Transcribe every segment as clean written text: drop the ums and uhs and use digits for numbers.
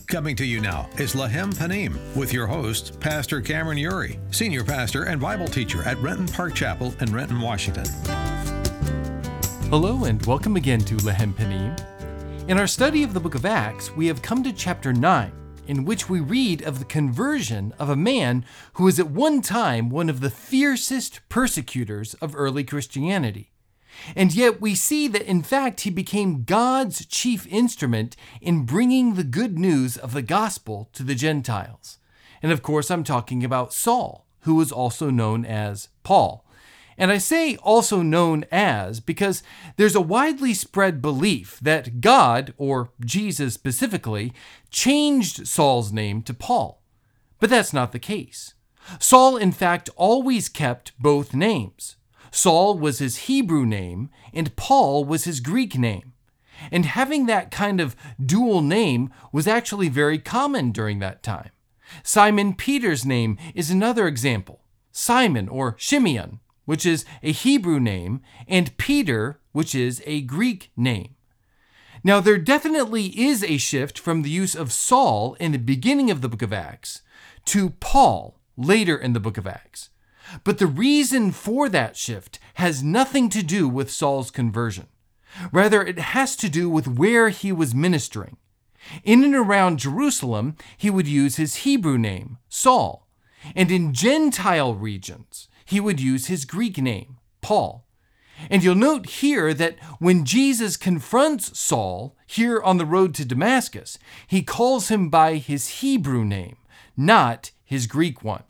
Coming to you now is Lahem Panim with your host, Pastor Cameron Uri, Senior Pastor and Bible Teacher at Renton Park Chapel in Renton, Washington. Hello and welcome again to Lahem Panim. In our study of the book of Acts, we have come to chapter 9, in which we read of the conversion of a man who was at one time one of the fiercest persecutors of early Christianity. And yet we see that in fact he became God's chief instrument in bringing the good news of the gospel to the Gentiles. And of course I'm talking about Saul, who was also known as Paul. And I say also known as because there's a widely spread belief that God, or Jesus specifically, changed Saul's name to Paul. But that's not the case. Saul in fact always kept both names. Saul was his Hebrew name, and Paul was his Greek name. And having that kind of dual name was actually very common during that time. Simon Peter's name is another example. Simon, or Shimeon, which is a Hebrew name, and Peter, which is a Greek name. Now, there definitely is a shift from the use of Saul in the beginning of the book of Acts to Paul later in the book of Acts. But the reason for that shift has nothing to do with Saul's conversion. Rather, it has to do with where he was ministering. In and around Jerusalem, he would use his Hebrew name, Saul. And in Gentile regions, he would use his Greek name, Paul. And you'll note here that when Jesus confronts Saul here on the road to Damascus, he calls him by his Hebrew name, not his Greek one.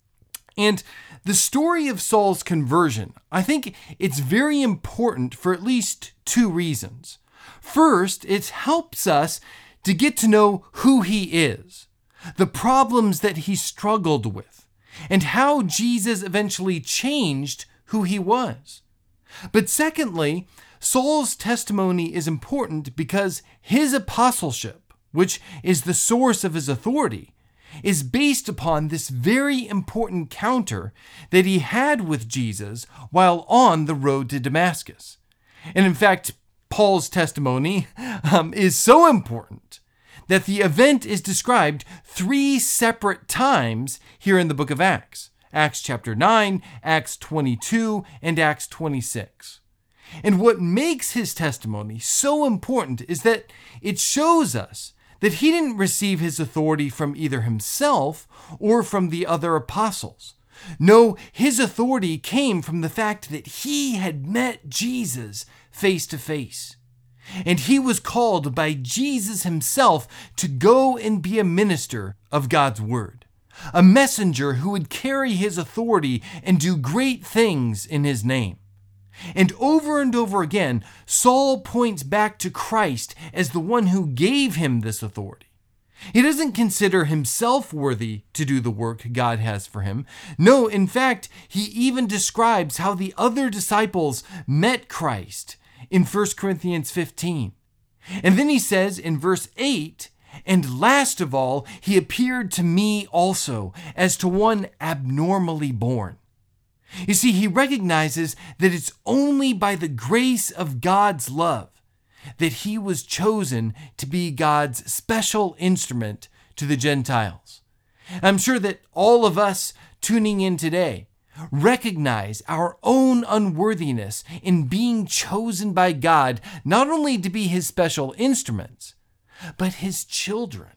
And the story of Saul's conversion, I think it's very important for at least two reasons. First, it helps us to get to know who he is, the problems that he struggled with, and how Jesus eventually changed who he was. But secondly, Saul's testimony is important because his apostleship, which is the source of his authority, is based upon this very important encounter that he had with Jesus while on the road to Damascus. And in fact, Paul's testimony is so important that the event is described 3 separate times here in the book of Acts. Acts chapter 9, Acts 22, and Acts 26. And what makes his testimony so important is that it shows us that he didn't receive his authority from either himself or from the other apostles. No, his authority came from the fact that he had met Jesus face to face. And he was called by Jesus himself to go and be a minister of God's word, a messenger who would carry his authority and do great things in his name. And over again, Saul points back to Christ as the one who gave him this authority. He doesn't consider himself worthy to do the work God has for him. No, in fact, he even describes how the other disciples met Christ in 1 Corinthians 15. And then he says in verse 8, "And last of all, he appeared to me also as to one abnormally born." You see, he recognizes that it's only by the grace of God's love that he was chosen to be God's special instrument to the Gentiles. I'm sure that all of us tuning in today recognize our own unworthiness in being chosen by God, not only to be his special instruments, but his children.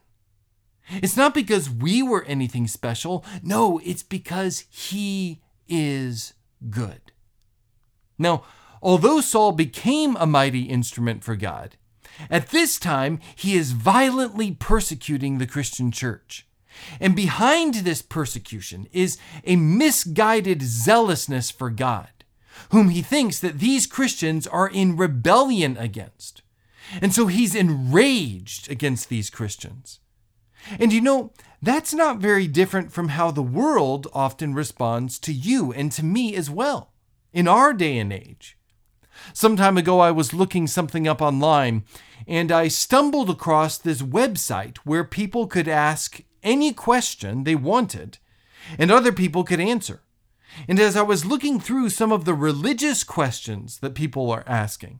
It's not because we were anything special. No, it's because he is good. Now, although Saul became a mighty instrument for God, at this time he is violently persecuting the Christian church. And behind this persecution is a misguided zealousness for God, whom he thinks that these Christians are in rebellion against. And so he's enraged against these Christians. And you know, that's not very different from how the world often responds to you and to me as well, in our day and age. Some time ago, I was looking something up online, and I stumbled across this website where people could ask any question they wanted, and other people could answer. And as I was looking through some of the religious questions that people are asking,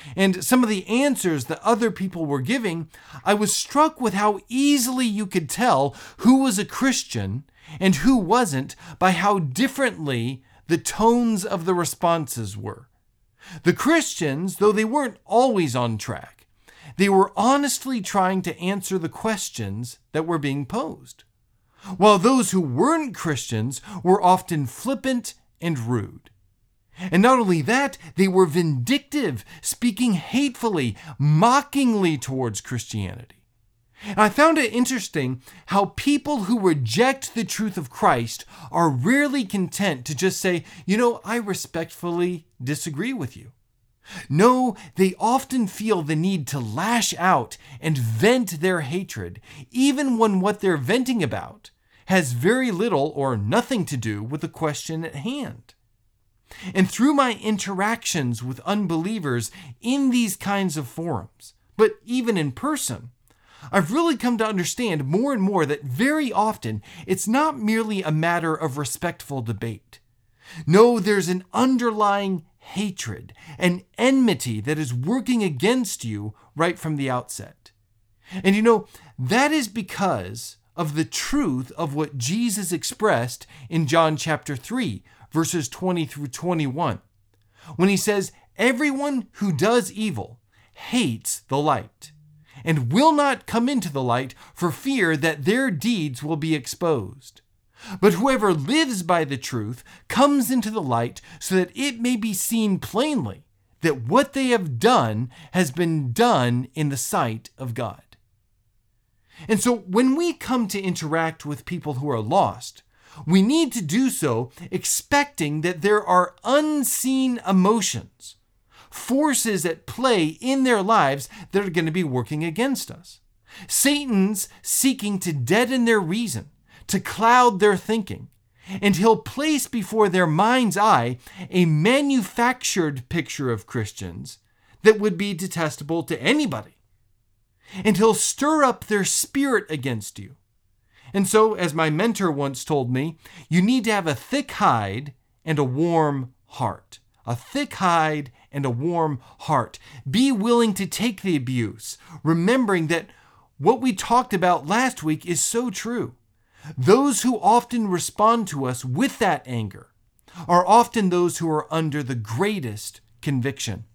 and some of the answers that other people were giving, I was struck with how easily you could tell who was a Christian and who wasn't by how differently the tones of the responses were. The Christians, though they weren't always on track, they were honestly trying to answer the questions that were being posed, while those who weren't Christians were often flippant and rude. And not only that, they were vindictive, speaking hatefully, mockingly towards Christianity. And I found it interesting how people who reject the truth of Christ are rarely content to just say, I respectfully disagree with you. No, they often feel the need to lash out and vent their hatred, even when what they're venting about has very little or nothing to do with the question at hand. And through my interactions with unbelievers in these kinds of forums, but even in person, I've really come to understand more and more that very often it's not merely a matter of respectful debate. No, there's an underlying hatred, an enmity that is working against you right from the outset. And that is because of the truth of what Jesus expressed in John chapter 3, verses 20 through 21, when he says, "Everyone who does evil hates the light, and will not come into the light for fear that their deeds will be exposed. But whoever lives by the truth comes into the light so that it may be seen plainly that what they have done has been done in the sight of God." And so when we come to interact with people who are lost, we need to do so expecting that there are unseen emotions, forces at play in their lives that are going to be working against us. Satan's seeking to deaden their reason, to cloud their thinking, and he'll place before their mind's eye a manufactured picture of Christians that would be detestable to anybody. And he'll stir up their spirit against you. And so, as my mentor once told me, you need to have a thick hide and a warm heart. A thick hide and a warm heart. Be willing to take the abuse, remembering that what we talked about last week is so true. Those who often respond to us with that anger are often those who are under the greatest conviction.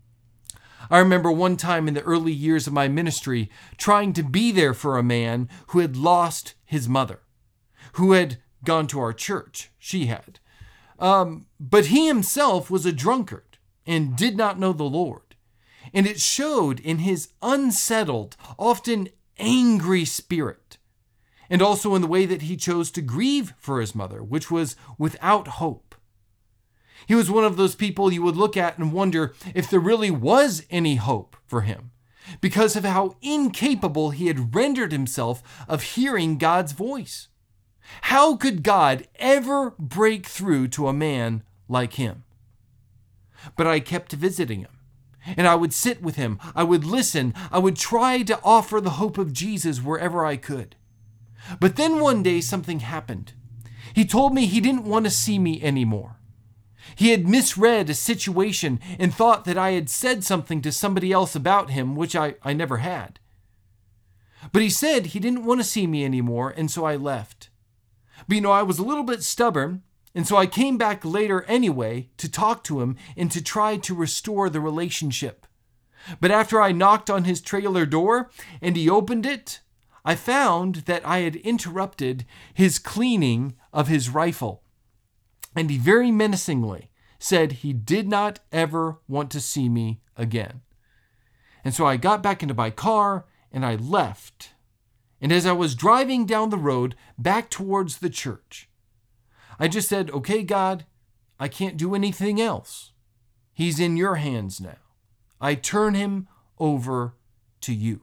I remember one time in the early years of my ministry trying to be there for a man who had lost his mother, who had gone to our church. She had. But he himself was a drunkard and did not know the Lord. And it showed in his unsettled, often angry spirit, and also in the way that he chose to grieve for his mother, which was without hope. He was one of those people you would look at and wonder if there really was any hope for him, because of how incapable he had rendered himself of hearing God's voice. How could God ever break through to a man like him? But I kept visiting him, and I would sit with him, I would listen, I would try to offer the hope of Jesus wherever I could. But then one day something happened. He told me he didn't want to see me anymore. He had misread a situation and thought that I had said something to somebody else about him, which I never had. But he said he didn't want to see me anymore, and so I left. But I was a little bit stubborn, and so I came back later anyway to talk to him and to try to restore the relationship. But after I knocked on his trailer door and he opened it, I found that I had interrupted his cleaning of his rifle. And he very menacingly said he did not ever want to see me again. And so I got back into my car and I left. And as I was driving down the road back towards the church, I just said, "Okay, God, I can't do anything else. He's in your hands now. I turn him over to you."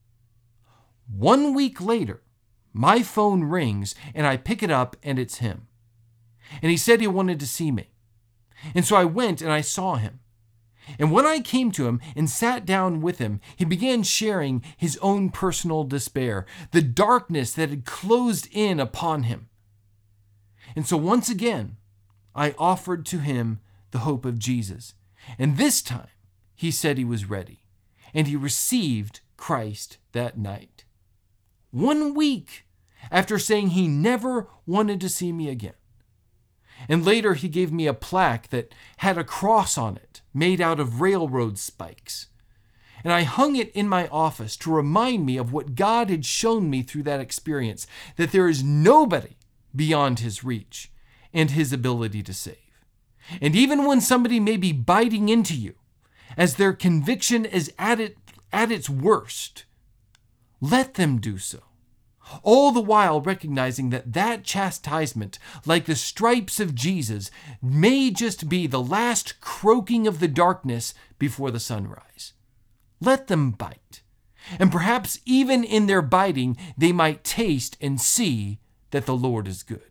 1 week later, my phone rings and I pick it up and it's him. And he said he wanted to see me. And so I went and I saw him. And when I came to him and sat down with him, he began sharing his own personal despair, the darkness that had closed in upon him. And so once again, I offered to him the hope of Jesus. And this time, he said he was ready, and he received Christ that night. 1 week after saying he never wanted to see me again. And later he gave me a plaque that had a cross on it made out of railroad spikes. And I hung it in my office to remind me of what God had shown me through that experience, that there is nobody beyond his reach and his ability to save. And even when somebody may be biting into you, as their conviction is at its worst, let them do so. All the while recognizing that chastisement, like the stripes of Jesus, may just be the last croaking of the darkness before the sunrise. Let them bite. And perhaps even in their biting, they might taste and see that the Lord is good.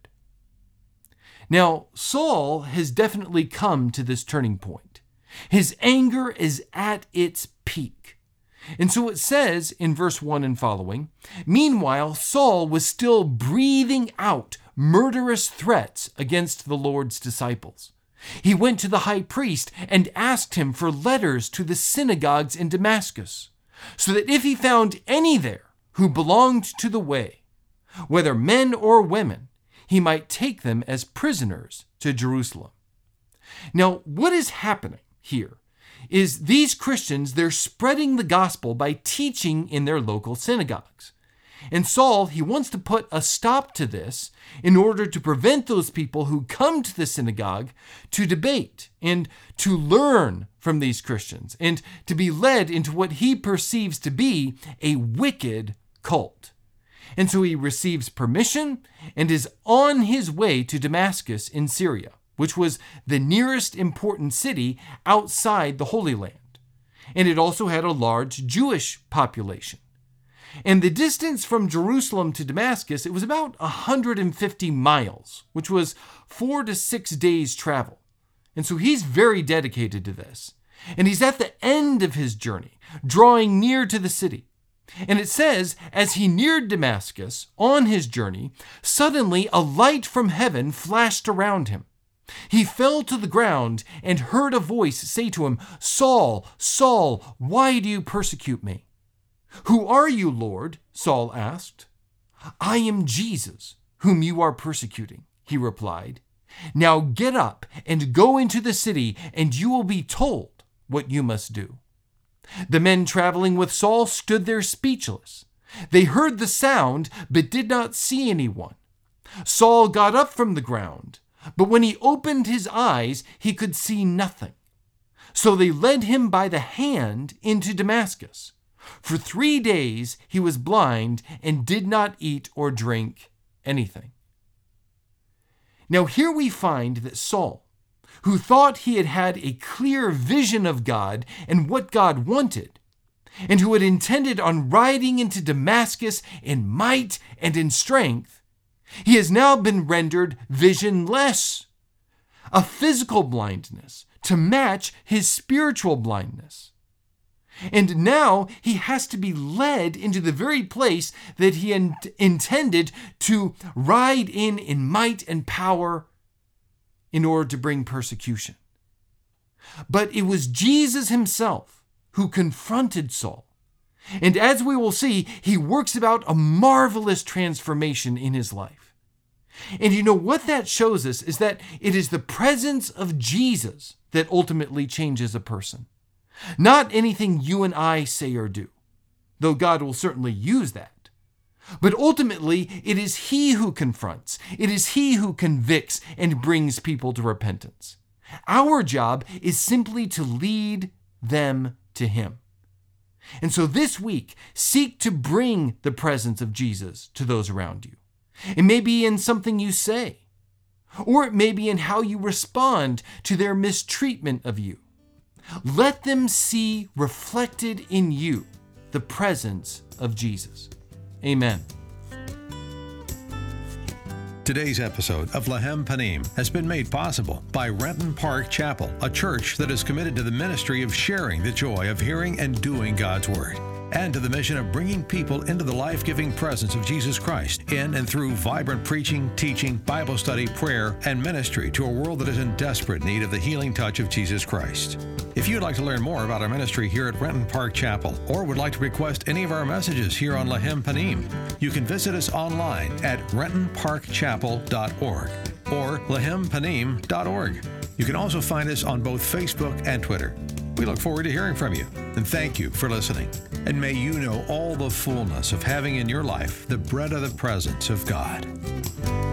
Now, Saul has definitely come to this turning point. His anger is at its peak. And so it says in verse 1 and following, "Meanwhile, Saul was still breathing out murderous threats against the Lord's disciples. He went to the high priest and asked him for letters to the synagogues in Damascus, so that if he found any there who belonged to the way, whether men or women, he might take them as prisoners to Jerusalem." Now, what is happening here is these Christians, they're spreading the gospel by teaching in their local synagogues. And Saul, he wants to put a stop to this in order to prevent those people who come to the synagogue to debate and to learn from these Christians and to be led into what he perceives to be a wicked cult. And so he receives permission and is on his way to Damascus in Syria, which was the nearest important city outside the Holy Land. And it also had a large Jewish population. And the distance from Jerusalem to Damascus, it was about 150 miles, which was 4 to 6 days travel. And so he's very dedicated to this. And he's at the end of his journey, drawing near to the city. And it says, as he neared Damascus on his journey, suddenly a light from heaven flashed around him. He fell to the ground and heard a voice say to him, "Saul, Saul, why do you persecute me?" "Who are you, Lord?" Saul asked. "I am Jesus, whom you are persecuting," he replied. "Now get up and go into the city, and you will be told what you must do." The men traveling with Saul stood there speechless. They heard the sound, but did not see anyone. Saul got up from the ground, but when he opened his eyes, he could see nothing. So they led him by the hand into Damascus. For 3 days he was blind and did not eat or drink anything. Now here we find that Saul, who thought he had had a clear vision of God and what God wanted, and who had intended on riding into Damascus in might and in strength, he has now been rendered visionless, a physical blindness to match his spiritual blindness. And now he has to be led into the very place that he intended to ride in might and power in order to bring persecution. But it was Jesus himself who confronted Saul. And as we will see, he works about a marvelous transformation in his life. And you know what that shows us is that it is the presence of Jesus that ultimately changes a person. Not anything you and I say or do, though God will certainly use that. But ultimately, it is he who confronts. It is he who convicts and brings people to repentance. Our job is simply to lead them to him. And so this week, seek to bring the presence of Jesus to those around you. It may be in something you say, or it may be in how you respond to their mistreatment of you. Let them see reflected in you the presence of Jesus. Amen. Today's episode of Lahem Panim has been made possible by Renton Park Chapel, a church that is committed to the ministry of sharing the joy of hearing and doing God's Word. and to the mission of bringing people into the life-giving presence of Jesus Christ in and through vibrant preaching, teaching, Bible study, prayer, and ministry to a world that is in desperate need of the healing touch of Jesus Christ. If you'd like to learn more about our ministry here at Renton Park Chapel, or would like to request any of our messages here on Lahim Panim, you can visit us online at rentonparkchapel.org or lahimpanim.org. You can also find us on both Facebook and Twitter. We look forward to hearing from you, and thank you for listening. And may you know all the fullness of having in your life the bread of the presence of God.